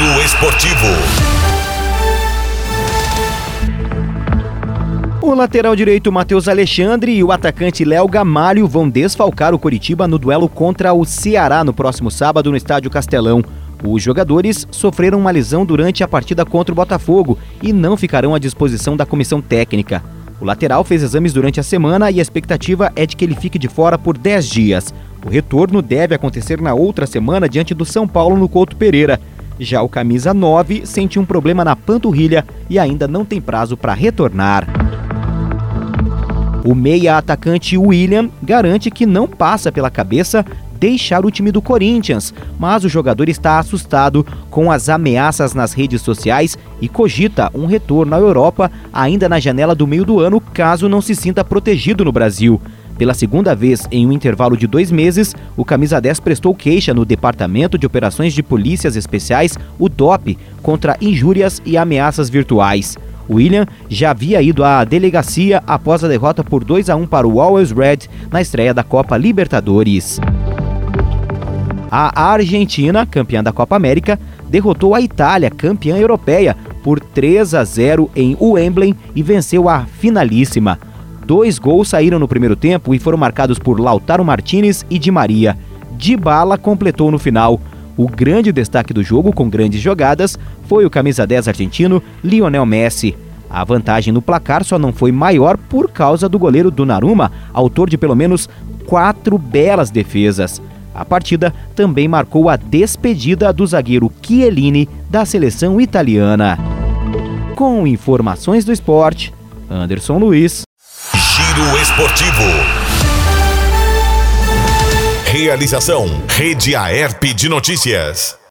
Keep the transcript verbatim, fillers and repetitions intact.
Giro Esportivo. O lateral direito Matheus Alexandre e o atacante Léo Gamalho vão desfalcar o Coritiba no duelo contra o Ceará no próximo sábado no Estádio Castelão. Os jogadores sofreram uma lesão durante a partida contra o Botafogo e não ficarão à disposição da comissão técnica. O lateral fez exames durante a semana e a expectativa é de que ele fique de fora por dez dias. O retorno deve acontecer na outra semana diante do São Paulo no Couto Pereira. Já o camisa nove sentiu um problema na panturrilha e ainda não tem prazo para retornar. O meia atacante William garante que não passa pela cabeça deixar o time do Corinthians, mas o jogador está assustado com as ameaças nas redes sociais e cogita um retorno à Europa ainda na janela do meio do ano, caso não se sinta protegido no Brasil. Pela segunda vez em um intervalo de dois meses, o camisa dez prestou queixa no Departamento de Operações de Polícias Especiais, o D O P, contra injúrias e ameaças virtuais. William já havia ido à delegacia após a derrota por dois a um para o Always Red na estreia da Copa Libertadores. A Argentina, campeã da Copa América, derrotou a Itália, campeã europeia, por três a zero em Wembley e venceu a finalíssima. Dois gols saíram no primeiro tempo e foram marcados por Lautaro Martinez e Di Maria. Dybala completou no final. O grande destaque do jogo, com grandes jogadas, foi o camisa dez argentino Lionel Messi. A vantagem no placar só não foi maior por causa do goleiro Donnarumma, autor de pelo menos quatro belas defesas. A partida também marcou a despedida do zagueiro Chiellini da seleção italiana. Com informações do esporte, Anderson Luiz. Giro Esportivo. Realização: Rede Aerp de Notícias.